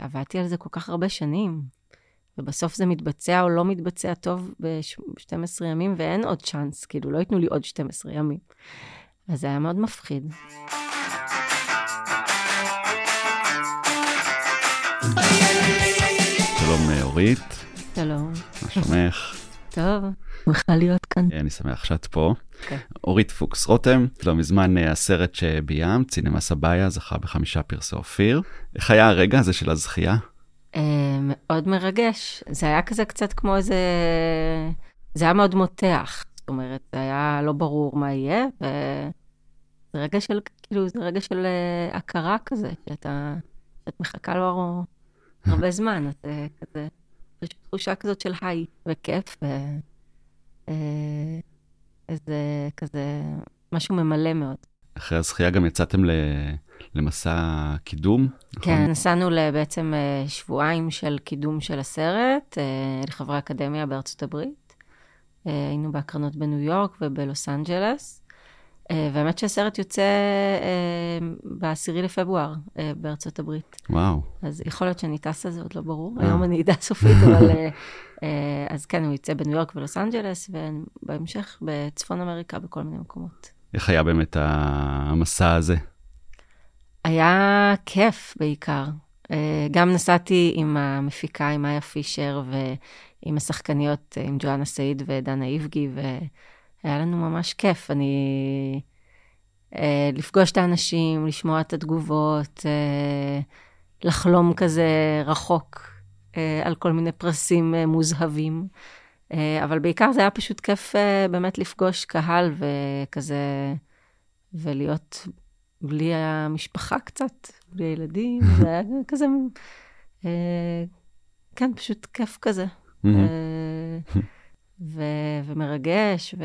עבדתי על זה כל כך הרבה שנים, ובסוף זה מתבצע או לא מתבצע טוב ב-12 ימים, ואין עוד צ'אנס, כאילו לא ייתנו לי עוד 12 ימים. אז זה היה מאוד מפחיד. שלום אורית. שלום. מה שלומך? טוב, שמחה להיות כאן. אני שמח שאת פה. Okay. אורית פוקס רותם, לא מזמן הסרט שביים, צינמה סבאיה, זכה ב5 פרסי אופיר. איך היה הרגע הזה של הזכייה? מאוד מרגש. זה היה כזה קצת כמו איזה... זה היה מאוד מותח. זאת אומרת, זה היה לא ברור מה יהיה, וזה רגע של, כאילו, זה רגע של הכרה כזה, שאת מחכה לו הרבה זמן, אז כזה, יש תחושה כזאת של היי וכיף, איזה כזה, משהו ממלא מאוד. אחרי הזכייה גם יצאתם למסע קידום, נכון? כן, נסענו בעצם שבועיים של קידום של הסרט, לחברי אקדמיה בארצות הברית. היינו בהקרנות בניו יורק ובלוס אנג'לס, והאמת שהסרט יוצא ב10 לפברואר בארצות הברית. וואו. אז יכול להיות שאני טסה, זה עוד לא ברור. היום אני אדע סופית, אבל... אז כן, הוא יצא בניו יורק ולוס אנג'לס, ובהמשך בצפון אמריקה בכל מיני מקומות. איך היה באמת המסע הזה? היה כיף בעיקר. גם נסעתי עם המפיקה, עם מאיה פישר, ועם השחקניות, עם ג'ואנה סעיד ודנה איבגי, והיה לנו ממש כיף. לפגוש את האנשים, לשמוע את התגובות, לחלום כזה רחוק על כל מיני פרסים מוזהבים. אבל בעיקר זה היה פשוט כיף באמת לפגוש קהל וכזה, ולהיות בלי המשפחה קצת, בלי הילדים, זה היה כזה, כן, פשוט כיף כזה. ומרגש,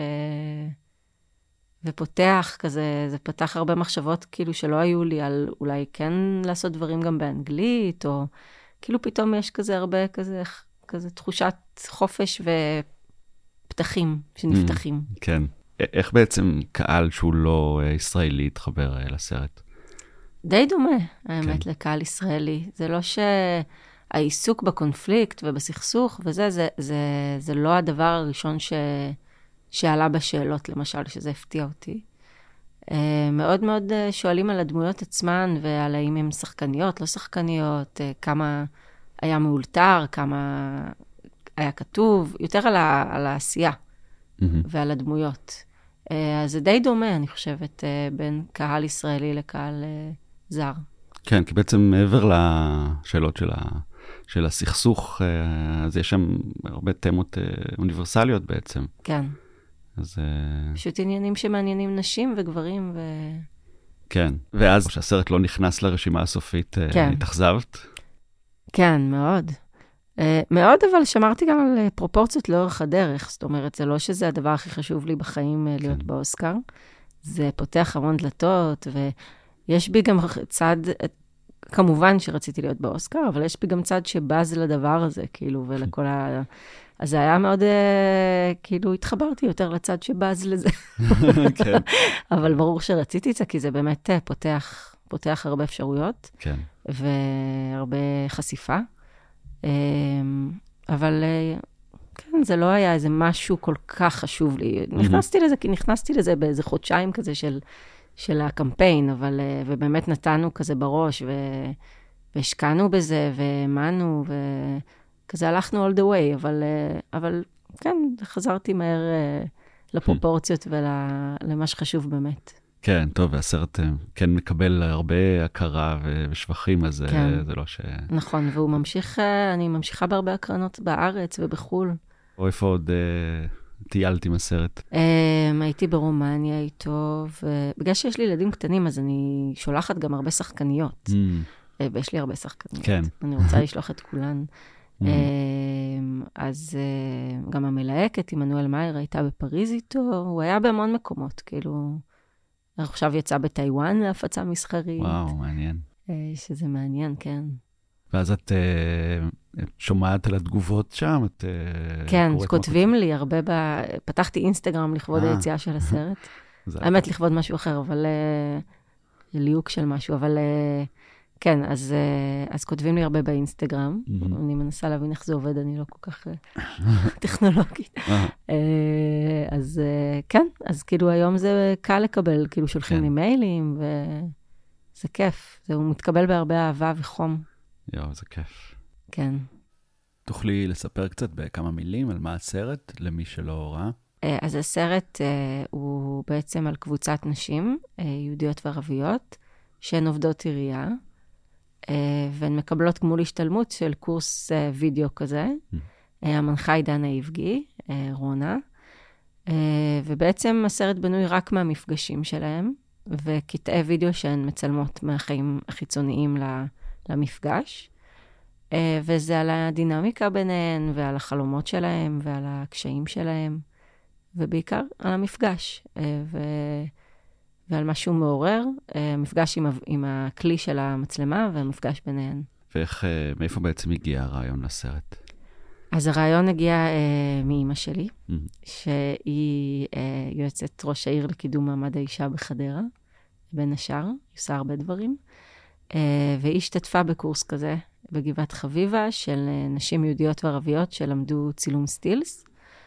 ופותח כזה, זה פתח הרבה מחשבות כאילו שלא היו לי על אולי כן לעשות דברים גם באנגלית, או כאילו פתאום יש כזה הרבה כזה תחושת חופש ופתחים שנפתחים. כן. איך בעצם קהל שהוא לא ישראלי התחבר לסרט? די דומה, האמת, לקהל ישראלי. זה לא שהעיסוק בקונפליקט ובסכסוך וזה, זה לא הדבר הראשון שעלה בשאלות, למשל, שזה הפתיע אותי. מאוד מאוד שואלים על הדמויות עצמן, ועל האם הן שחקניות, לא שחקניות, כמה היה מאולתר, כמה היה כתוב, יותר על העשייה ועל הדמויות. אז זה די דומה, אני חושבת, בין קהל ישראלי לקהל זר. כן, כי בעצם מעבר לשאלות של הסכסוך, אז יש שם הרבה תמות אוניברסליות בעצם. כן. אז... פשוט עניינים שמעניינים נשים וגברים כן, ואז כשהסרט לא נכנס לרשימה הסופית, התאכזבת? כן, מאוד. מאוד, אבל שמרתי גם על פרופורציות לאורך הדרך. זאת אומרת, זה לא שזה הדבר הכי חשוב לי בחיים להיות באוסקר. זה פותח המון דלתות, ויש בי גם צד, כמובן שרציתי להיות באוסקר, אבל יש בי גם צד שבאז לדבר הזה, כאילו, ולכל אז זה היה מאוד, כאילו, התחברתי יותר לצד שבאז לזה. כן. אבל ברור שרציתי את זה, כי זה באמת פותח הרבה אפשרויות. כן. והרבה חשיפה. אבל כן, זה לא היה איזה משהו כל כך חשוב לי. נכנסתי לזה, כי נכנסתי לזה באיזה חודשיים כזה של הקמפיין, אבל, ובאמת נתנו כזה בראש, והשקענו בזה, והאמנו, וכזה הלכנו all the way, אבל כן, חזרתי מהר לפרופורציות ולמה שחשוב באמת. כן, טוב, והסרט כן מקבל הרבה הכרה ושבחים, אז זה לא ש... נכון, והוא ממשיך, אני ממשיכה בהרבה הקרנות בארץ ובחול. או איפה עוד טיילת עם הסרט? הייתי ברומניה איתו, ובגלל שיש לי ילדים קטנים, אז אני שולחת גם הרבה שחקניות. ויש לי הרבה שחקניות. כן. אני רוצה לשלוח את כולן. אז גם המלהקת, עמנואל מאייר, הייתה בפריז איתו, הוא היה בהמון מקומות, כאילו... עכשיו יצא בטיואן להפצה מסחרית. וואו, מעניין. שזה מעניין, כן. ואז את שומעת על התגובות שם? כן, כותבים לי הרבה, פתחתי אינסטגרם לכבוד היציאה של הסרט. האמת לכבוד משהו אחר, אבל ליהוק של משהו, אבל כן, אז כותבים לי הרבה באינסטגרם, אני מנסה להבין איך זה עובד, אני לא כל כך טכנולוגית. אז כן, אז כאילו היום זה קל לקבל, כאילו שולחים לי מיילים, וזה כיף, הוא מתקבל בהרבה אהבה וחום. יואו, זה כיף. כן. תוכלי לספר קצת בכמה מילים על מה הסרט, למי שלא ראה? אז הסרט הוא בעצם על קבוצת נשים, יהודיות וערביות, שהן עובדות עירייה, והן מקבלות גמול השתלמות של קורס וידאו כזה. המנחה היא דנה איבגי, רונה, ובעצם הסרט בנוי רק מהמפגשים שלהם, וקטעי וידאו שהן מצלמות מהחיים החיצוניים למפגש, וזה על הדינמיקה ביניהן, ועל החלומות שלהם, ועל הקשיים שלהם, ובעיקר על המפגש, ועל משהו מעורר, מפגש עם הכלי של המצלמה, והמפגש ביניהן. ואיך, מאיפה בעצם הגיע הרעיון לסרט? אז הרעיון הגיע מאמא שלי, שהיא יועצת ראש העיר לקידום מעמד האישה בחדרה, בין השאר, היא עושה הרבה דברים, והיא השתתפה בקורס כזה, בגבעת חביבה, של נשים יהודיות וערביות שלמדו צילום סטילס,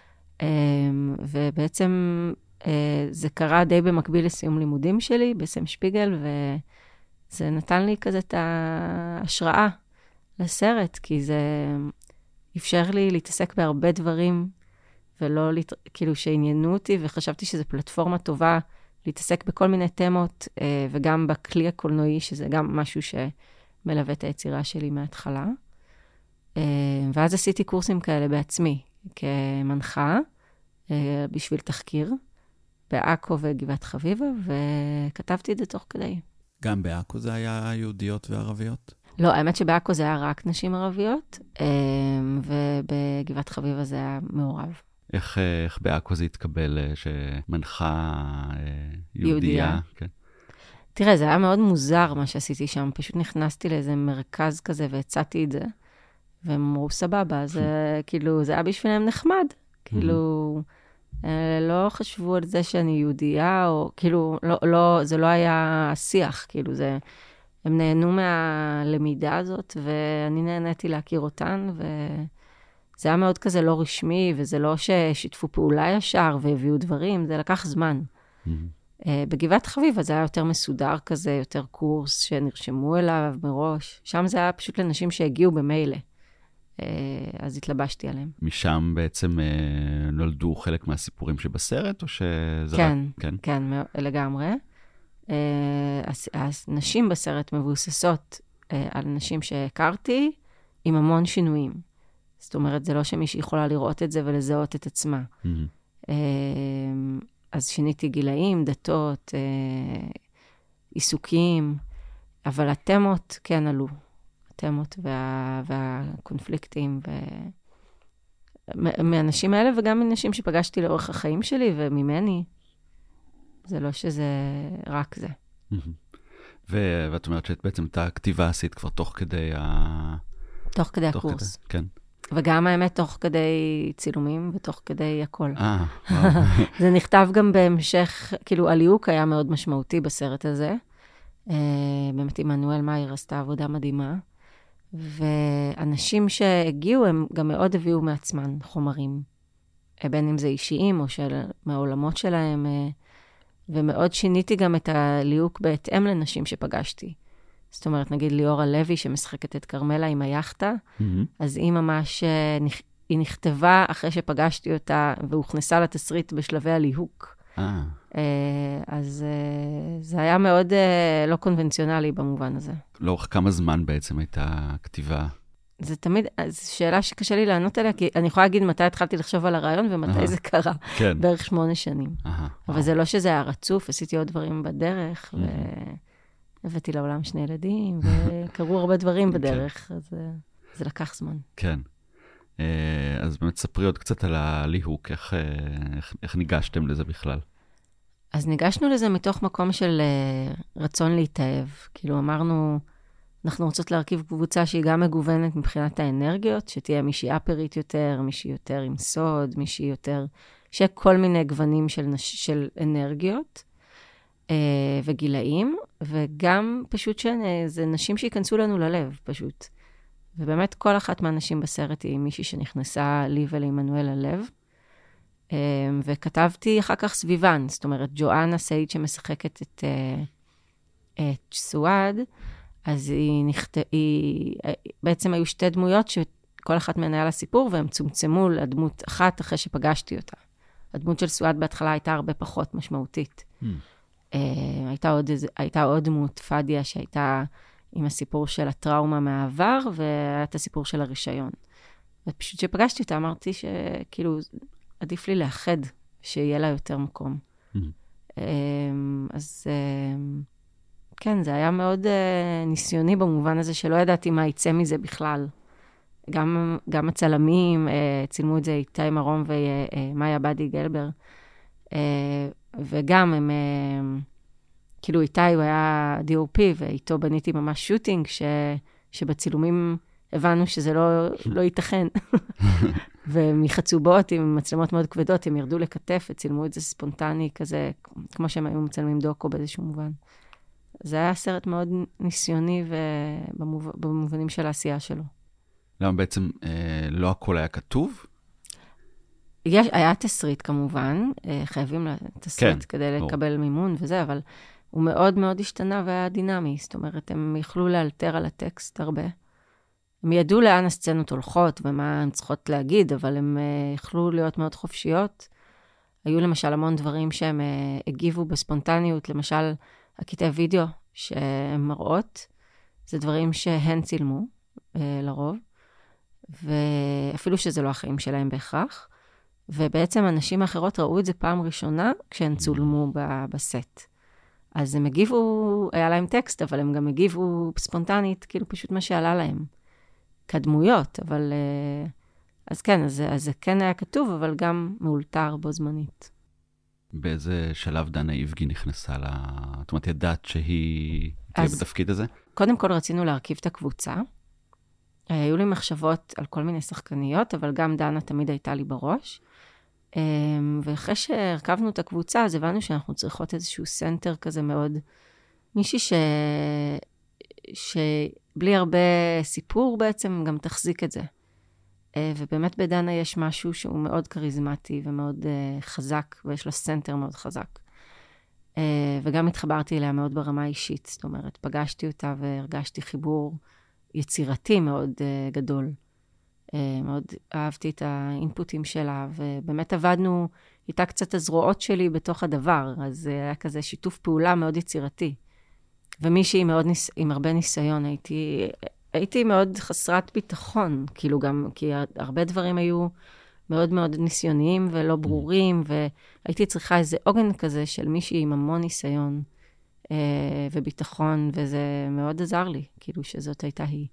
ובעצם זה קרה די במקביל לסיום לימודים שלי, בסם שפיגל, וזה נתן לי כזה את ההשראה לסרט, כי זה אפשר לי להתעסק בהרבה דברים, ולא כאילו שעניינו אותי, וחשבתי שזו פלטפורמה טובה להתעסק בכל מיני תמות, וגם בכלי הקולנועי, שזה גם משהו שמלווה את היצירה שלי מההתחלה. ואז עשיתי קורסים כאלה בעצמי, כמנחה, בשביל תחקיר, בעכו וגבעת חביבה, וכתבתי את זה תוך כדי. גם בעכו זה היה יהודיות וערביות? לא, האמת שבעכו זה היה רק נשים ערביות, ובגבעת חביבה זה היה מעורב. איך בעכו זה התקבל שמנחה יהודייה? כן. תראה, זה היה מאוד מוזר מה שעשיתי שם, פשוט נכנסתי לאיזה מרכז כזה והצעתי את זה, והם אמרו סבבה, זה כאילו, זה היה בשבילם נחמד, כאילו, לא חשבו על זה שאני יהודייה, או כאילו, לא, זה לא היה השיח, כאילו זה, הם נהנו מהלמידה הזאת, ואני נהניתי להכיר אותן, וזה היה מאוד כזה לא רשמי, וזה לא ששיתפו פעולה ישר, והביאו דברים, זה לקח זמן. בגבעת חביבה זה היה יותר מסודר כזה, יותר קורס שנרשמו אליו מראש, שם זה היה פשוט לנשים שהגיעו במיילה. אז התלבשתי עליהם. משם בעצם נולדו חלק מהסיפורים שבסרט, או שזה כן, רק... כן, כן, לגמרי. הנשים בסרט מבוססות על נשים שהכרתי, עם המון שינויים. זאת אומרת, זה לא שמישהי יכולה לראות את זה ולזהות את עצמה. אז שיניתי גילאים, דתות, עיסוקים, אבל התמות כן עלו. התמות והקונפליקטים, מהאנשים האלה וגם מנשים שפגשתי לאורך החיים שלי וממני. זה לא שזה רק זה. ואת אומרת שאת בעצם את הכתיבה עשית כבר תוך כדי תוך כדי הקורס. כן. וגם האמת תוך כדי צילומים ותוך כדי הכל. וואו. זה נכתב גם בהמשך, כאילו הליהוק היה מאוד משמעותי בסרט הזה. באמת עמנואל מאיר עשתה עבודה מדהימה. ואנשים שהגיעו, הם גם מאוד הביאו מעצמן חומרים. בין אם זה אישיים או מהעולמות שלהם. ומאוד שיניתי גם את הליהוק בהתאם לנשים שפגשתי. זאת אומרת, נגיד ליאורה לוי שמשחקת את קרמלה עם היחטה, אז היא ממש, היא נכתבה אחרי שפגשתי אותה, והוכנסה לתסריט בשלבי הליהוק. אז זה היה מאוד לא קונבנציונלי במובן הזה. לאורך כמה זמן בעצם הייתה כתיבה? זה תמיד, זו שאלה שקשה לי לענות עליה, כי אני יכולה להגיד מתי התחלתי לחשוב על הרעיון, ומתי זה קרה. כן. בערך 8 שנים. אבל זה לא שזה היה רצוף, עשיתי עוד דברים בדרך, הבאתי לעולם 2 ילדים, וקרו הרבה דברים בדרך, אז זה לקח זמן. כן. אז באמת ספרי עוד קצת על הליהוק, איך ניגשתם לזה בכלל? אז ניגשנו לזה מתוך מקום של רצון להתאהב. כאילו אמרנו, אנחנו רוצות להרכיב קבוצה שהיא גם מגוונת מבחינת האנרגיות, שתהיה מישהי אפרית יותר, מישהי יותר עם סוד, מישהי יותר, שיהיה כל מיני גוונים של אנרגיות וגילאים, וגם פשוט שזה נשים שיכנסו לנו ללב, פשוט. ובאמת כל אחת מהנשים בסרט היא מישהי שנכנסה לי ולעמנואל ללב. וכתבתי אחר כך סביבן, זאת אומרת, ג'ואנה סעיד שמשחקת את סועד, אז בעצם היו שתי דמויות שכל אחת מהן היה לה סיפור, והם צומצמו לדמות אחת אחרי שפגשתי אותה. הדמות של סועד בהתחלה הייתה הרבה פחות משמעותית. הייתה עוד דמות, פדיה, שהייתה עם הסיפור של הטראומה מהעבר, והיה את הסיפור של הרישיון. ופשוט כשפגשתי אותה, אמרתי שכאילו, עדיף לי לאחד, שיהיה לה יותר מקום. אז כן, זה היה מאוד ניסיוני במובן הזה, שלא ידעתי מה יצא מזה בכלל. גם הצלמים, צילמו את זה איתי מרום ומאיה בדי גלבר, וגם הם, כאילו איתי הוא היה DOP, ואיתו בניתי ממש שוטינג, שבצילומים הבנו שזה לא ייתכן. ומחצובות עם מצלמות מאוד כבדות, הם ירדו לכתף וצילמו את זה ספונטני כזה, כמו שהם היו מצלמים דוקו באיזשהו מובן. זה היה סרט מאוד ניסיוני במובנים של העשייה שלו. למה בעצם לא הכל היה כתוב? היה תסריט כמובן, חייבים תסריט כדי לקבל מימון וזה, אבל הוא מאוד מאוד השתנה והיה דינמי, זאת אומרת, הם יכלו לאלתר על הטקסט הרבה. הם ידעו לאן הסצנות הולכות ומה הן צריכות להגיד, אבל הם יכלו להיות מאוד חופשיות. היו למשל המון דברים שהם הגיבו בספונטניות, למשל הקטעי וידאו שהן מראות, זה דברים שהן צילמו לרוב, ואפילו שזה לא החיים שלהם בהכרח, ובעצם הנשים האחרות ראו את זה פעם ראשונה כשהן צולמו בסט. אז הם הגיבו, היה להם טקסט, אבל הם גם הגיבו ספונטנית, כאילו פשוט מה שעלה להם. כדמויות, אבל אז כן, אז זה כן היה כתוב, אבל גם מאולתר בו זמנית. באיזה שלב דנה איבגי נכנסה זאת אומרת, ידעת שהיא תהיה בתפקיד הזה? קודם כל רצינו להרכיב את הקבוצה. היו לי מחשבות על כל מיני שחקניות, אבל גם דנה תמיד הייתה לי בראש. ואחרי שהרכבנו את הקבוצה, אז הבנו שאנחנו צריכות איזשהו סנטר כזה מאוד, מישהי שבלי הרבה סיפור בעצם גם תחזיק את זה. ובאמת בדנה יש משהו שהוא מאוד קריזמטי ומאוד חזק, ויש לו סנטר מאוד חזק. וגם התחברתי אליה מאוד ברמה האישית, זאת אומרת, פגשתי אותה והרגשתי חיבור יצירתי מאוד גדול. מאוד אהבתי את האינפוטים שלה, ובאמת עבדנו איתה קצת הזרועות שלי בתוך הדבר, אז היה כזה שיתוף פעולה מאוד יצירתי. ומישהי מאוד עם הרבה ניסיון, הייתי מאוד חסרת ביטחון, כאילו גם, כי הרבה דברים היו מאוד מאוד ניסיוניים ולא ברורים, והייתי צריכה איזה עוגן כזה של מישהי עם המון ניסיון וביטחון, וזה מאוד עזר לי, כאילו שזאת הייתה היא.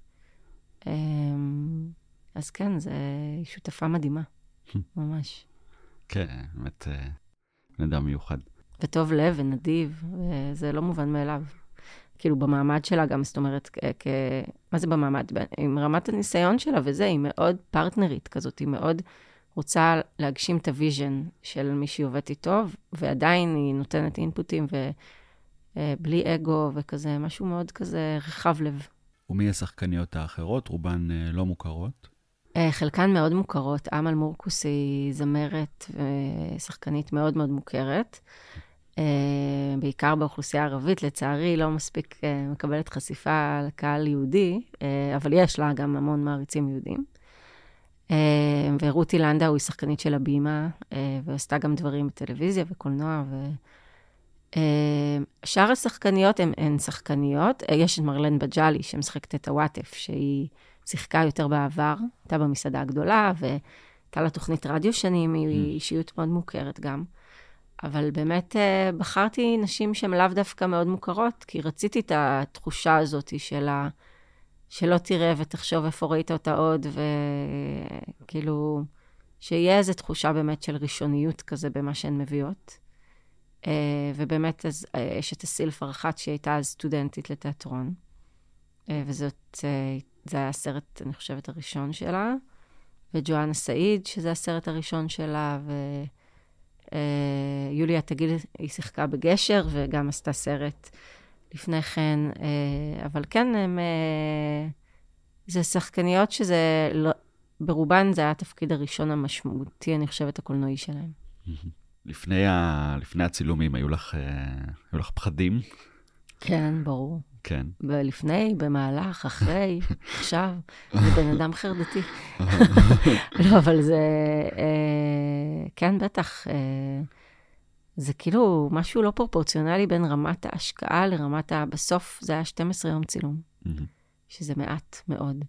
אז כן, זו שותפה מדהימה, ממש. כן, באמת נדע מיוחד. וטוב לב ונדיב, וזה לא מובן מאליו. כאילו במעמד שלה גם, זאת אומרת, מה זה במעמד? עם רמת הניסיון שלה וזה, היא מאוד פרטנרית כזאת, היא מאוד רוצה להגשים את הוויז'ן של מי שהיא עובדת איתו, ועדיין היא נותנת אינפוטים ובלי אגו וכזה, משהו מאוד כזה רחב לב. ומי השחקניות האחרות? רובן לא מוכרות? חלקן מאוד מוכרות. אמל מורקוס היא זמרת ושחקנית מאוד מאוד מוכרת. בעיקר באוכלוסייה הערבית, לצערי לא מספיק מקבלת חשיפה לקהל יהודי, אבל יש לה גם המון מעריצים יהודים. ורותי לנדאו היא שחקנית של הבימה, ועשתה גם דברים בטלוויזיה וקולנוע, שאר השחקניות הן שחקניות. יש את מרלן בג'אלי שמשחקת את הוואטף, שהיא שיחקה יותר בעבר, הייתה במסעדה הגדולה, והייתה לה תוכנית רדיו שנים, היא אישיות מאוד מוכרת גם. אבל באמת בחרתי נשים שהן לאו דווקא מאוד מוכרות, כי רציתי את התחושה הזאת שלה, שלא תראה ותחשוב איפה ראית אותה עוד, וכאילו, שיהיה איזו תחושה באמת של ראשוניות כזה במה שהן מביאות. ובאמת אז יש את אסיל פרחת, שהיא הייתה אז סטודנטית לתיאטרון, וזאת, זה היה הסרט, אני חושבת, הראשון שלה, וג'ואנה סעיד, שזה הסרט הראשון שלה, יוליה תגיד, היא שיחקה בגשר, וגם עשתה סרט לפני כן, אבל כן, זה שחקניות שזה, ברובן זה היה התפקיד הראשון המשמעותי, אני חושבת, הקולנועי שלהם. לפני הצילומים, היו לך פחדים? כן, ברור. כן. לפני, במהלך, אחרי, עכשיו, זה בן אדם חרדתי. לא, אבל זה, כן, בטח, זה כאילו משהו לא פרופורציונלי בין רמת ההשקעה לרמת בסוף זה היה 12 יום צילום, שזה מעט מאוד.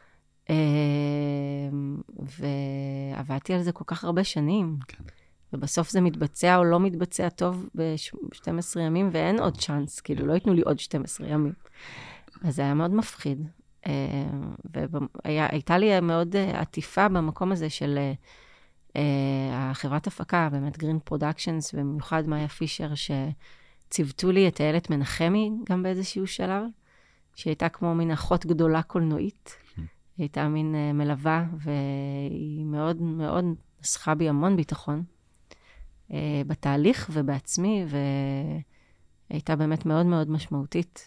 ועבדתי על זה כל כך הרבה שנים. כן. ובסוף זה מתבצע או לא מתבצע טוב ב-12 ימים, ואין עוד צ'אנס, כאילו לא ייתנו לי עוד 12 ימים. אז זה היה מאוד מפחיד. והייתה לי מאוד עטיפה במקום הזה של החברת הפקה, באמת גרין פרודקשנס, ובמיוחד מאיה פישר, שציוותו לי את איילת מנחמי גם באיזשהו שלב, שהייתה כמו מין אחות גדולה קולנועית. היא הייתה מין מלווה, והיא מאוד מאוד נסחה בי המון ביטחון. בתהליך ובעצמי, והייתה באמת מאוד מאוד משמעותית.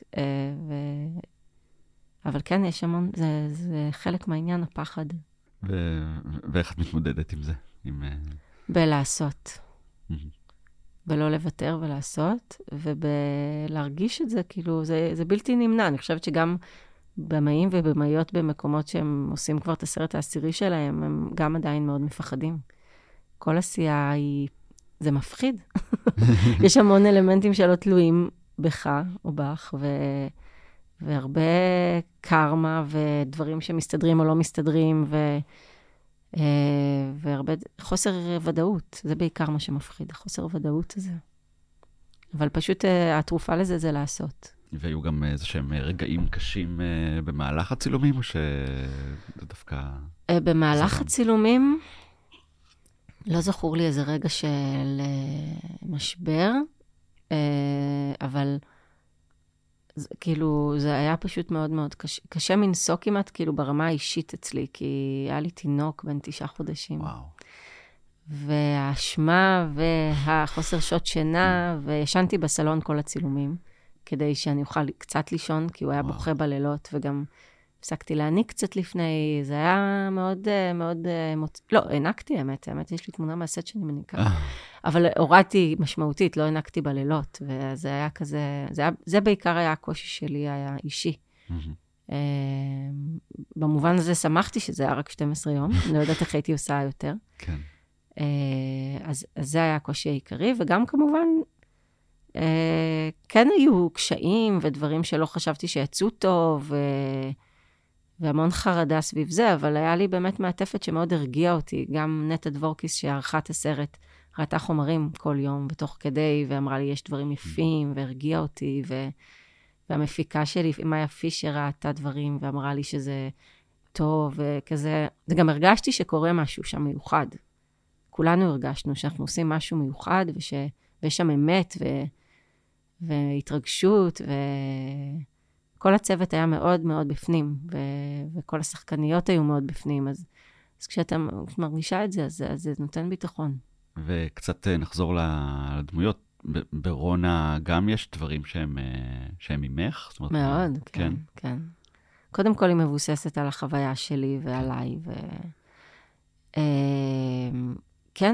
אבל כן, יש המון, זה חלק מהעניין, הפחד. ואיך את מתמודדת עם זה? בלעשות. בלא לוותר ולעשות, ובלהרגיש את זה, כאילו, זה בלתי נמנע. אני חושבת שגם במאים ובמאיות במקומות שהם עושים כבר את הסרט העשירי שלהם, הם גם עדיין מאוד מפחדים. כל עשייה היא זה מפחיד. יש המון אלמנטים שלא תלויים בך או בך, והרבה קרמה ודברים שמסתדרים או לא מסתדרים, והרבה חוסר ודאות. זה בעיקר מה שמפחיד, החוסר ודאות הזה. אבל פשוט התרופה לזה זה לעשות. והיו גם איזשהם רגעים קשים במהלך הצילומים, או שזה דווקא... במהלך הצילומים... לא זכור לי איזה רגע של משבר, אבל כאילו זה היה פשוט מאוד מאוד קשה מנסוק כמעט, כאילו ברמה האישית אצלי, כי היה לי תינוק בן 9 חודשים. וואו. והאשמה והחוסר שעות שינה, וישנתי בסלון כל הצילומים, כדי שאני אוכל קצת לישון, כי הוא היה בוכה בלילות, וגם... הפסקתי להעניק קצת לפני, זה היה מאוד, מאוד, לא, הענקתי, האמת, יש לי תמונה מהסט שאני מניקה, אבל הורדתי משמעותית, לא הענקתי בלילות, וזה היה כזה, זה בעיקר היה הקושי שלי, היה אישי. במובן הזה שמחתי שזה היה רק 12 יום, אני לא יודעת איך הייתי עושה יותר. כן. אז זה היה הקושי העיקרי, וגם כמובן, כן היו קשיים ודברים שלא חשבתי שיצאו טוב, והמון חרדה סביב זה, אבל היה לי באמת מעטפת שמאוד הרגיעה אותי. גם נטע דבורקיס שערכה את הסרט, ראתה חומרים כל יום ותוך כדי, ואמרה לי, יש דברים יפים, והרגיעה אותי, והמפיקה שלי, מאיה פישר, ראתה דברים, ואמרה לי שזה טוב, וכזה. וגם הרגשתי שקורה משהו שם מיוחד. כולנו הרגשנו שאנחנו עושים משהו מיוחד, ויש שם אמת, והתרגשות, כל הצוות היה מאוד מאוד בפנים, וכל השחקניות היו מאוד בפנים, אז כשאתה מרגישה את זה, אז זה נותן ביטחון. וקצת נחזור לדמויות. ברונה גם יש דברים שהם ממך? מאוד, כן, כן. קודם כל היא מבוססת על החוויה שלי ועליי, כן,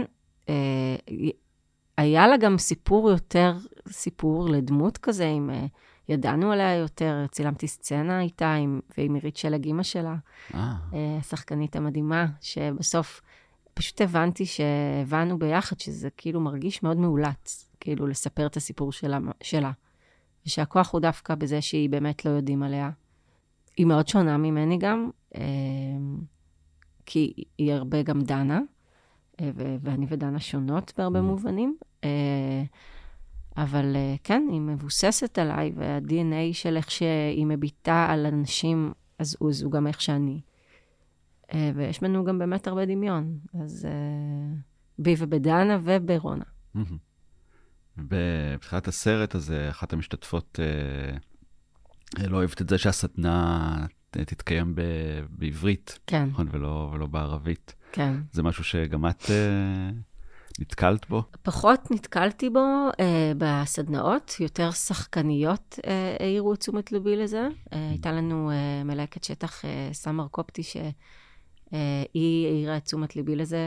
היה לה גם סיפור לדמות כזה, עם... ידענו עליה יותר, צילמתי סצנה איתה, ועם עירית שלג אימא שלה, השחקנית המדהימה, שבסוף פשוט הבנו ביחד שזה כאילו מרגיש מאוד מאולץ, כאילו לספר את הסיפור שלה. ושהכוח הוא דווקא בזה שהיא באמת לא יודעים עליה. היא מאוד שונה ממני גם, כי היא הרבה גם דנה, ואני ודנה שונות בהרבה מובנים, אבל כן, היא מבוססת עליי, וה-DNA של איך שהיא מביטה על אנשים, אז הוא גם איך שאני. ויש לנו גם באמת הרבה דמיון, אז בי ובדנה וברונה. בתחילת הסרט הזה, אחת המשתתפות לא אוהבת את זה שהסדנה תתקיים בעברית, כן. ולא בערבית. כן. זה משהו שגם את נתקלת בו? פחות נתקלתי בו בסדנאות, יותר שחקניות העירו את תשומת ליבי לזה. הייתה לנו מלהקת שטח סמר קופטי, שהיא העירה את תשומת ליבי לזה,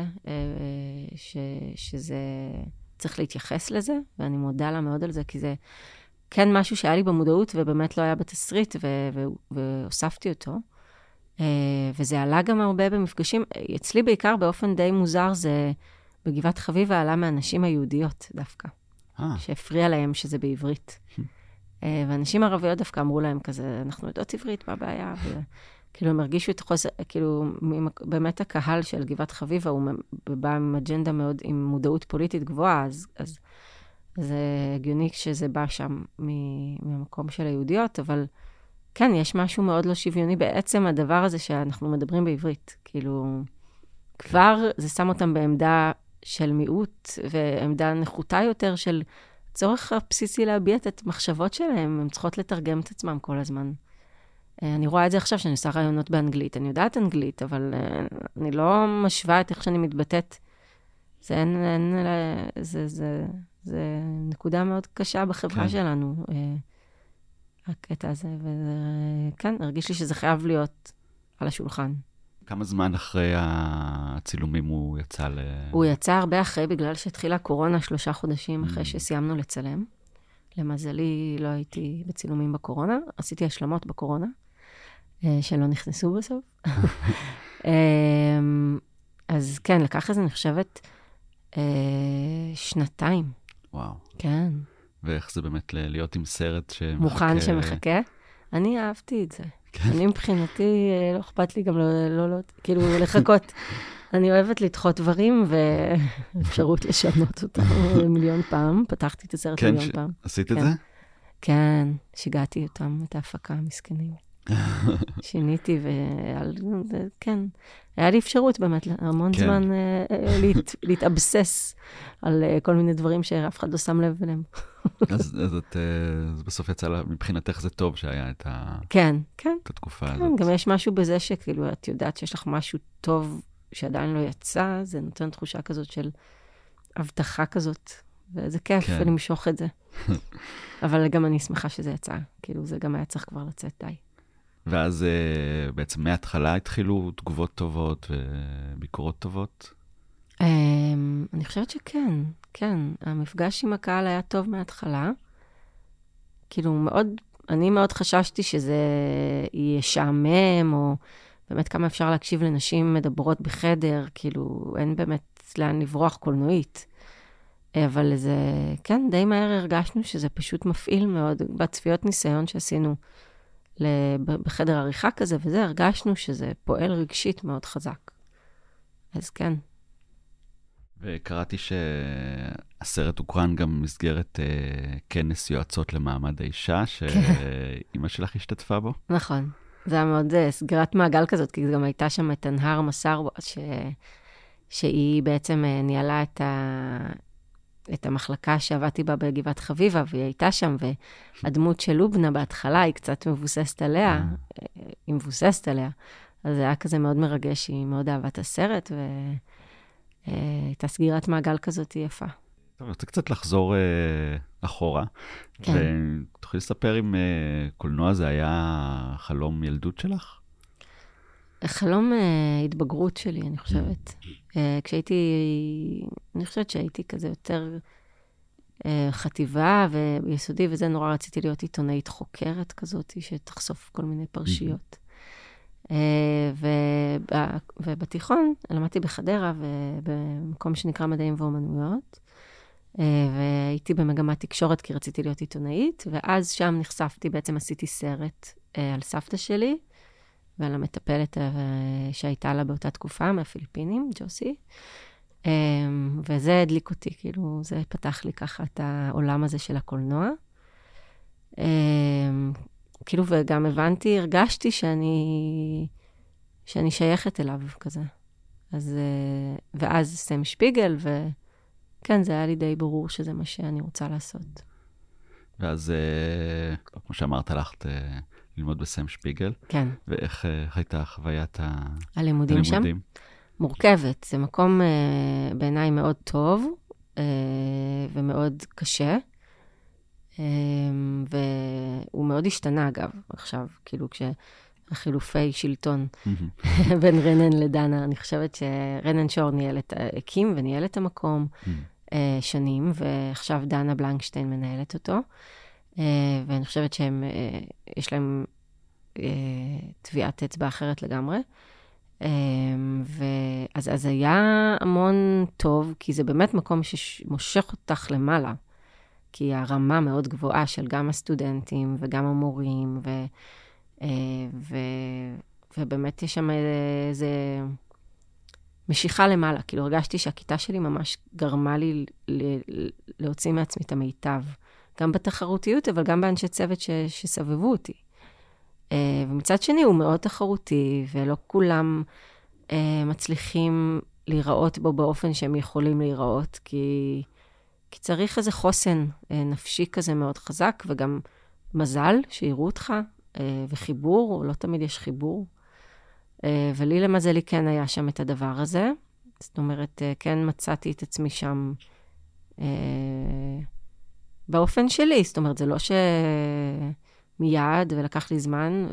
שזה צריך להתייחס לזה, ואני מודה לה מאוד על זה, כי זה כן משהו שהיה לי במודעות, ובאמת לא היה בתסריט, והוספתי אותו. וזה עלה גם הרבה במפגשים. אצלי בעיקר באופן די מוזר, זה בגבעת חביבה עלה מהנשים היהודיות דווקא, שהפריע להם שזה בעברית. ואנשים ערביות דווקא אמרו להם כזה, אנחנו יודעות עברית, מה הבעיה? כאילו הם הרגישו את חוסר, כאילו באמת הקהל של גבעת חביבה, הוא בא עם אג'נדה מאוד, עם מודעות פוליטית גבוהה, אז זה הגיוני שזה בא שם ממקום של היהודיות, אבל כן, יש משהו מאוד לא שוויוני בעצם הדבר הזה שאנחנו מדברים בעברית. כאילו, כבר זה שם אותם בעמדה של מיעוט, ועמדה נחותה יותר של צורך הבסיסי להביע את המחשבות שלהם, הם צריכות לתרגם את עצמם כל הזמן. אני רואה את זה עכשיו שאני עושה רעיונות באנגלית. אני יודעת אנגלית, אבל אני לא משווה את איך שאני מתבטאת. זה נקודה מאוד קשה בחברה שלנו, הקטע הזה. וכן, הרגיש לי שזה חייב להיות על השולחן. כמה זמן אחרי הצילומים הוא יצא הוא יצא הרבה אחרי, בגלל שהתחילה הקורונה 3 חודשים אחרי שסיימנו לצלם. למזלי, לא הייתי בצילומים בקורונה. עשיתי השלמות בקורונה, שלא נכנסו בסוף. אז כן, לקח לזה נחשבת 2. וואו. כן. ואיך זה באמת להיות עם סרט שמחכה? מוכן שמחכה? אני אהבתי את זה. אני מבחינתי, לא אכפת לי גם כאילו לחכות. אני אוהבת לדחות דברים, ואפשרות לשנות אותם 1,000,000 פעם. פתחתי את הסרט 1,000,000 פעם. עשית את זה? כן, שיגעתי אותם, את ההפקה המסכנים. שיניתי, וכן, היה לי אפשרות באמת, המון זמן להתאבסס על כל מיני דברים שאף אחד לא שם לב אליהם. אז בסוף יצא, מבחינתך זה טוב שהיה את התקופה הזאת. כן, גם יש משהו בזה שכאילו, את יודעת שיש לך משהו טוב שעדיין לא יצא, זה נותן תחושה כזאת של הבטחה כזאת, וזה כיף למשוך את זה. אבל גם אני שמחה שזה יצא, כאילו זה גם היה צריך כבר לצאת די. ואז בעצם מההתחלה התחילו תגובות טובות וביקורות טובות? אני חושבת שכן, כן. המפגש עם הקהל היה טוב מההתחלה. כאילו אני מאוד חששתי שזה ישעמם, או באמת כמה אפשר להקשיב לנשים מדברות בחדר, כאילו אין באמת לאן לברוח קולנועית. אבל זה, כן, די מהר הרגשנו שזה פשוט מפעיל מאוד. בצפיות ניסיון שעשינו, בחדר עריכה כזה, וזה הרגשנו שזה פועל רגשית מאוד חזק. אז כן. וקראתי שהסרט הוקרן גם במסגרת כנס יועצות למעמד האישה, שאימא שלך השתתפה בו. נכון. זה היה מאוד סגירת מעגל כזאת, כי גם הייתה שם את תנהר מסר, שהיא בעצם ניהלה את המחלקה שעבדתי בה בגבעת חביבה, והיא הייתה שם, והדמות של לובנה בהתחלה היא קצת מבוססת עליה, היא מבוססת עליה. אז זה היה כזה מאוד מרגש, היא מאוד אהבה את הסרט, והייתה סגירת מעגל כזאת יפה. טוב, אני רוצה קצת לחזור אחורה, ותוכלי לספר אם קולנוע זה היה חלום ילדות שלך? חלום התבגרות שלי, אני חושבת. אני חושבת שהייתי כזה יותר חטיבה ויסודי, וזה נורא רציתי להיות עיתונאית חוקרת כזאת, שתחשוף כל מיני פרשיות. ובתיכון למדתי בחדרה, במקום שנקרא מדעים ואומנויות, והייתי במגמת תקשורת כי רציתי להיות עיתונאית, ואז שם נחשפתי, בעצם עשיתי סרט על סבתא שלי, ועל המטפלת שהייתה לה באותה תקופה, מהפיליפינים, ג'וסי. וזה הדליק אותי, כאילו, זה פתח לי ככה את העולם הזה של הקולנוע. כאילו, וגם הרגשתי שאני שייכת אליו כזה. ואז סם שפיגל, וכן, זה היה לי די ברור שזה מה שאני רוצה לעשות. ואז, כמו שאמרת, הלכת ללמוד בסם שפיגל. כן. ואיך הייתה חוויית הלימודים שם? מורכבת. זה מקום בעיניי מאוד טוב ומאוד קשה. והוא מאוד השתנה, אגב, עכשיו, כאילו כשהחילופי שלטון בין רנן לדנה, אני חושבת שרנן שור הקים וניהל את המקום שנים, ועכשיו דנה בלנקשטיין מנהלת אותו, ואני חושבת שיש להם טביעת אצבע אחרת לגמרי. אז היה המון טוב, כי זה באמת מקום שמושך אותך למעלה, כי הרמה מאוד גבוהה של גם הסטודנטים וגם המורים, ובאמת יש שם איזה משיכה למעלה. כאילו הרגשתי שהכיתה שלי ממש גרמה לי להוציא מעצמי את המיטב, גם בתחרותיות, אבל גם באנשי צוות שסבבו אותי. ומצד שני הוא מאוד תחרותי, ולא כולם מצליחים להיראות בו באופן שהם יכולים להיראות, כי צריך איזה חוסן נפשי כזה מאוד חזק, וגם מזל שיראו אותך, וחיבור, לא תמיד יש חיבור. ולי למזלי כן היה שם את הדבר הזה. זאת אומרת, כן מצאתי את עצמי שם באופן שלי. זאת אומרת, זה לא מיד ולקח לי זמן,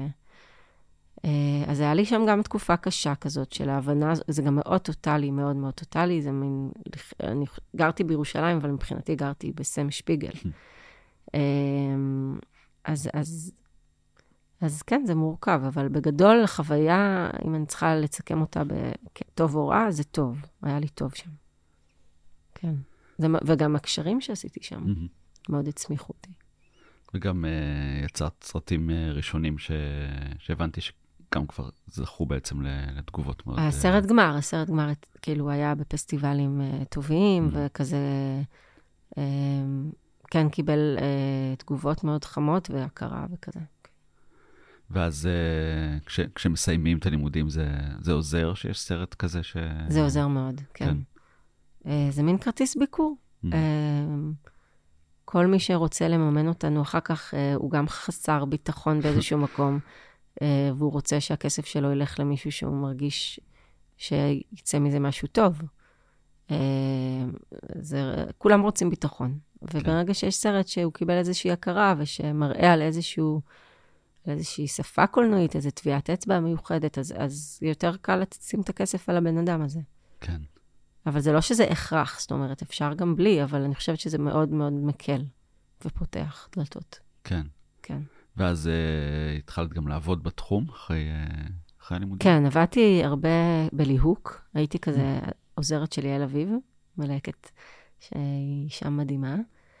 אז היה לי שם גם תקופה קשה כזאת של ההבנה, זה גם מאוד טוטלי, מאוד מאוד טוטלי, זה מין, אני גרתי בירושלים, אבל מבחינתי גרתי בסם שפיגל. אז כן, זה מורכב, אבל בגדול החוויה, אם אני צריכה לצקם אותה בטוב או רע, זה טוב, היה לי טוב שם. כן, וגם הקשרים שעשיתי שם, מאוד הצמיחו אותי. וגם יצרת סרטים ראשונים שהבנתי שגם כבר זכו בעצם לתגובות מאוד... הסרט גמר כאילו היה בפסטיבלים טובים, וכזה, כן, קיבל תגובות מאוד חמות והכרה וכזה. ואז כשמסיימים את הלימודים, זה עוזר שיש סרט כזה זה עוזר מאוד, כן. זה מין כרטיס ביקור. כל מי שרוצה לממן אותנו, אחר כך הוא גם חסר ביטחון באיזשהו מקום, והוא רוצה שהכסף שלו ילך למישהו שהוא מרגיש שיצא מזה משהו טוב. כולם רוצים ביטחון. וברגע שיש סרט שהוא קיבל איזושהי הכרה, ושמראה על איזושהי שפה קולנועית, איזו טביעת אצבע מיוחדת, אז יותר קל לשים את הכסף על הבן אדם הזה. כן. אבל זה לא שזה הכרח, זאת אומרת, אפשר גם בלי, אבל אני חושבת שזה מאוד מאוד מקל ופותח דלתות. כן. כן. ואז התחלת גם לעבוד בתחום אחרי הלימודים? כן, עבדתי הרבה בליהוק, הייתי כזה עוזרת של יעל אביב, מלהקת שהיא שם מדהימה.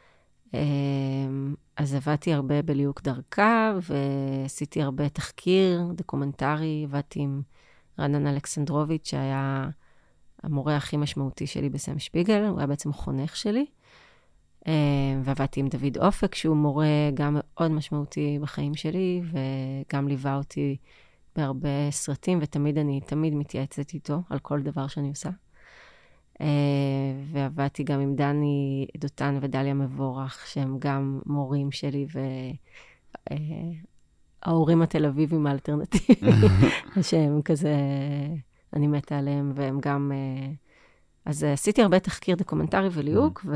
אז עבדתי הרבה בליהוק דרכה, ועשיתי הרבה תחקיר דוקומנטרי, עבדתי עם רנן אלכסנדרוביץ', שהיה המורה הכי משמעותי שלי בסם שפיגל, הוא היה בעצם חונך שלי. ועבדתי עם דוד אופק, שהוא מורה גם מאוד משמעותי בחיים שלי, וגם ליווה אותי בהרבה סרטים, אני תמיד מתייעצת איתו על כל דבר שאני עושה. ועבדתי גם עם דני דותן ודליה מבורך, שהם גם מורים שלי, וההורים התל אביבים האלטרנטיביים, שהם כזה, אני מתה עליהם, והם גם... אז עשיתי הרבה תחקיר דוקומנטרי וליהוק,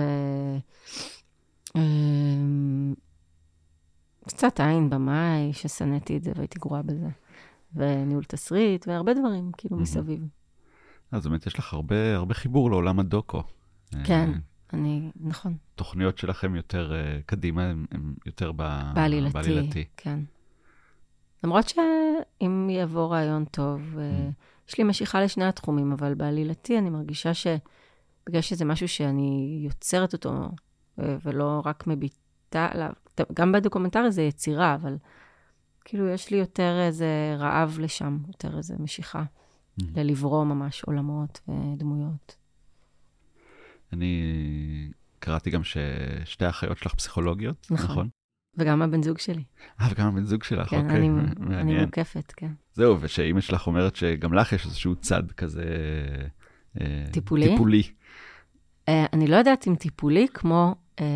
קצת עין במאי, ששנאתי את זה והייתי גרועה בזה, וניהול תסריט, והרבה דברים, כאילו מסביב. אז באמת יש לך הרבה חיבור לעולם הדוקו. כן, נכון. תוכניות שלכם יותר קדימה, הן יותר בעלילתי. כן. למרות שאם יבוא רעיון טוב, יש לי משיכה לשני התחומים, אבל בעלילתי אני מרגישה בגלל שזה משהו שאני יוצרת אותו, ולא רק מביטה עליו. גם בדוקומנטרי זה יצירה, אבל כאילו יש לי יותר איזה רעב לשם, יותר איזה משיכה, ללברוא ממש עולמות ודמויות. אני קראתי גם ששתי האחיות שלך פסיכולוגיות, נכון? וגם הבן זוג שלי. וגם הבן זוג שלך, כן, אוקיי. אני מוקפת, כן. זהו, ושאמא שלך אומרת שגם לך יש איזשהו צד כזה... טיפולי? אני לא יודעת אם טיפולי כמו...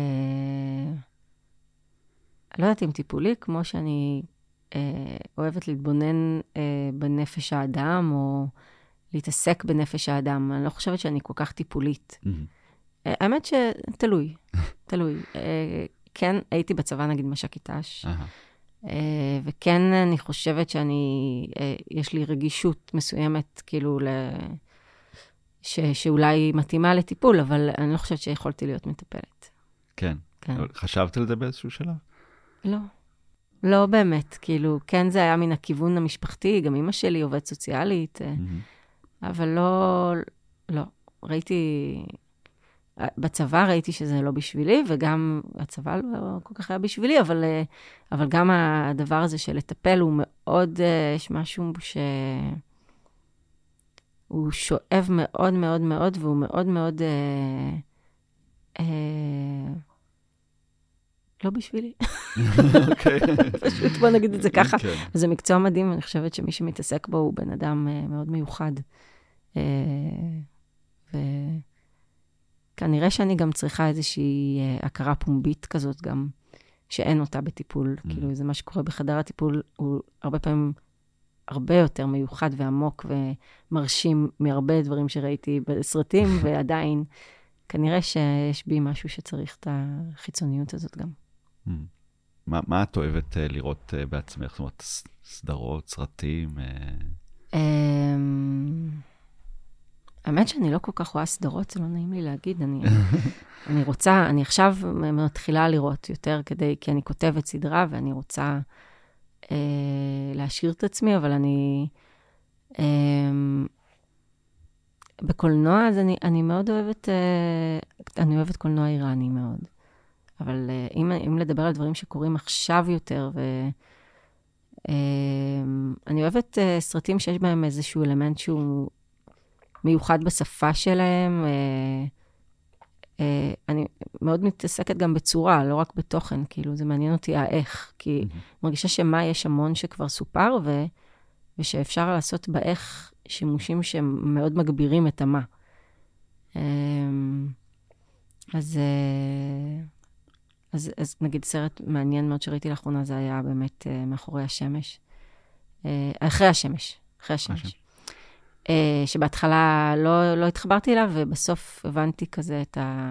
לא יודעת אם טיפולי כמו שאני אוהבת להתבונן בנפש האדם, או להתעסק בנפש האדם. אני לא חושבת שאני כל כך טיפולית. האמת שתלוי, תלוי. כן, הייתי בצבא, נגיד, מש"קית ת"ש, וכן, אני חושבת יש לי רגישות מסוימת, כאילו, שאולי מתאימה לטיפול, אבל אני לא חושבת שיכולתי להיות מטפלת. כן. חשבת על זה באיזשהו שלב? לא. לא באמת, כאילו, כן, זה היה מן הכיוון המשפחתי, גם אמא שלי עובדת סוציאלית, אבל לא. בצבא ראיתי שזה לא בשבילי, וגם הצבא לא כל כך היה בשבילי, אבל גם הדבר הזה של לטפל הוא מאוד, יש משהו הוא שואב מאוד מאוד מאוד, והוא מאוד מאוד לא בשבילי. פשוט בוא נגיד את זה ככה. זה מקצוע מדהים, ואני חושבת שמי שמתעסק בו הוא בן אדם מאוד מיוחד. וכנראה שאני גם צריכה איזושהי הכרה פומבית כזאת גם, שאין אותה בטיפול. כאילו, זה מה שקורה בחדר הטיפול, הוא הרבה פעמים הרבה יותר מיוחד ועמוק ומרשים מהרבה דברים שראיתי בסרטים, ועדיין כנראה שיש בי משהו שצריך את החיצוניות הזאת גם. מה את אוהבת לראות בעצמך? זאת אומרת, סדרות, סרטים? האמת שאני לא כל כך רואה סדרות, זה לא נעים לי להגיד. אני עכשיו מתחילה לראות יותר כי אני כותבת סדרה, ואני רוצה להשאיר את עצמי, אבל בקולנוע, אז אני מאוד אוהבת, אני אוהבת קולנוע איראני מאוד. אבל אם לדבר על דברים שקורים עכשיו יותר, אני אוהבת סרטים שיש בהם איזשהו אלמנט שהוא מיוחד בשפה שלהם. אני מאוד מתעסקת גם בצורה, לא רק בתוכן, כאילו זה מעניין אותי האיך, כי מרגישה שמה יש המון שכבר סופר, ושאפשר לעשות באיך שימושים שמאוד מגבירים את המה. אז נגיד סרט מעניין מאוד שראיתי לאחרונה, זה היה באמת מאחורי השמש. אחרי השמש. שבהתחלה לא התחברתי אליו, ובסוף הבנתי כזה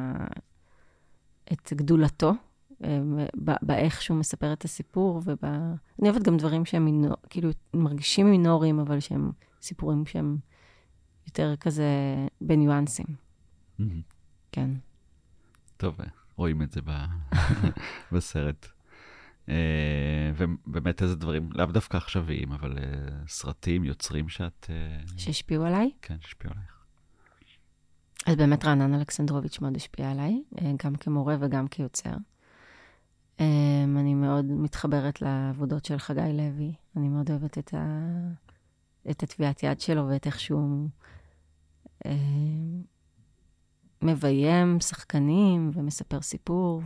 את גדולתו, באיך שהוא מספר את הסיפור, אני אוהבת גם דברים שהם כאילו מרגישים מינוריים, אבל שהם סיפורים שהם יותר כזה בניואנסים. כן. טוב, רואים את זה בסרט. ובאמת איזה דברים, לאו דווקא עכשוויים, אבל סרטים, יוצרים שהשפיעו עליי? כן, שהשפיעו עלייך. אז באמת רענן אלכסנדרוביץ' מאוד השפיע עליי, גם כמורה וגם כיוצר. אני מאוד מתחברת לעבודות של חגי לוי. אני מאוד אוהבת את הטביעת יד שלו, ואת איך שהוא מביים שחקנים ומספר סיפור,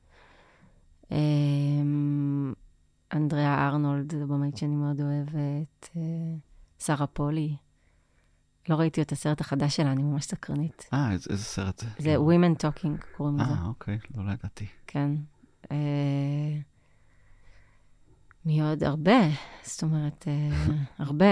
אנדריאה ארנולד, זו במאית שאני מאוד אוהבת, שרה פולי. לא ראיתי את הסרט החדש שלה, אני ממש סקרנית. איזה סרט זה? זה Women Talking, קוראים לזה. אוקיי, לא ידעתי. כן. מי עוד? הרבה. זאת אומרת, הרבה.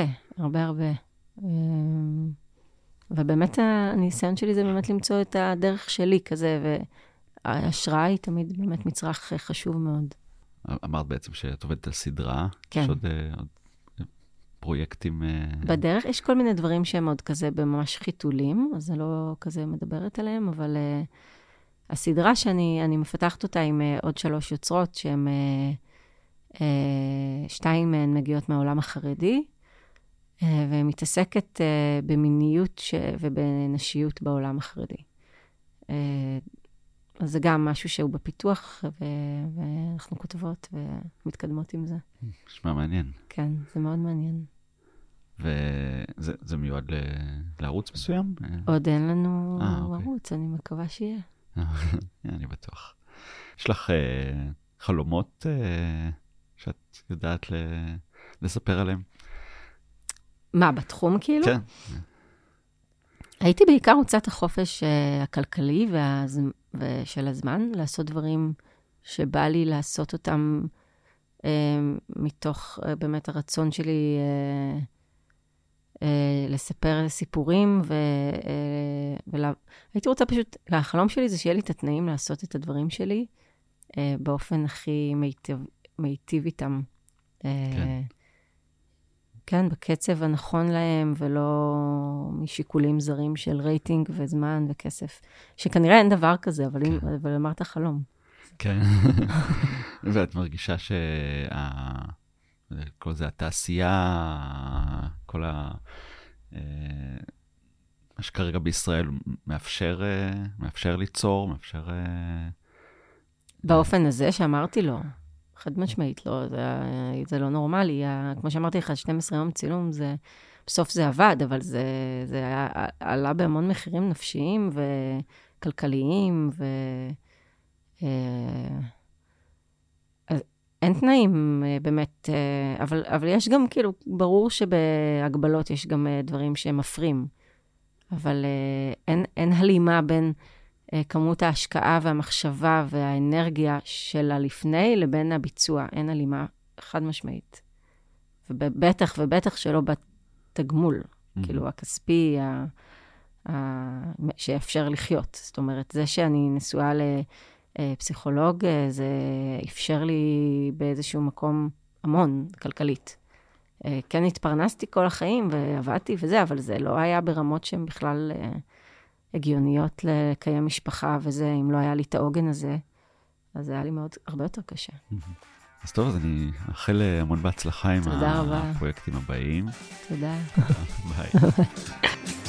ובאמת הניסיון שלי זה באמת למצוא את הדרך שלי כזה, וההשראה היא תמיד באמת מצרך חשוב מאוד. אמרת בעצם שאת עובדת על סדרה. כן. יש עוד פרויקטים? בדרך יש כל מיני דברים שהם עוד כזה בממש חיתולים, אז אני לא כזה מדברת עליהם, אבל הסדרה שאני מפתחת אותה עם עוד 3 יוצרות, שהן 2 מהן מגיעות מהעולם החרדי, ומתעסקת במיניות ובנשיות בעולם החרדי. אז זה גם משהו שהוא בפיתוח, ואנחנו כותבות ומתקדמות עם זה. נשמע מעניין. כן, זה מאוד מעניין. וזה מיועד לערוץ מסוים? עוד אין לנו ערוץ, אני מקווה שיהיה. אני בטוח. יש לך חלומות שאת יודעת לספר עליהם? מה, בתחום כאילו? כן. הייתי בעיקר רוצה את החופש הכלכלי ושל הזמן, לעשות דברים שבא לי לעשות אותם מתוך באמת הרצון שלי לספר סיפורים, והייתי רוצה פשוט, החלום שלי זה שיהיה לי את התנאים לעשות את הדברים שלי, באופן הכי מיטיב איתם. כן, בקצב הנכון להם, ולא משיקולים זרים של רייטינג וזמן וכסף. שכנראה אין דבר כזה, אבל אמרת חלום. כן. ואת מרגישה כל זה התעשייה, כל מה שכרגע בישראל מאפשר ליצור, מאפשר... באופן הזה שאמרתי לו. חד משמעית, לא, זה לא נורמלי. כמו שאמרתי לך, 12 יום צילום, בסוף זה עבד, אבל זה עלה בהמון מחירים נפשיים וכלכליים, אין תנאים באמת, אבל יש גם, כאילו, ברור שבהגבלות יש גם דברים שמפרים, אבל אין הלימה בין כמות ההשקעה והמחשבה והאנרגיה של הלפני לבין הביצוע. אין הלימה חד משמעית. ובטח שלא בתגמול, כאילו הכספי שאפשר לחיות. זאת אומרת, זה שאני נשואה לפסיכולוג, זה אפשר לי באיזשהו מקום המון כלכלית. כן התפרנסתי כל החיים ועבדתי וזה, אבל זה לא היה ברמות שהן בכלל... הגיוניות לקיים משפחה, וזה, אם לא היה לי את העוגן הזה, אז זה היה לי הרבה יותר קשה. אז טוב, אז אני מאחל המון בהצלחה עם הפרויקטים הבאים. תודה. ביי.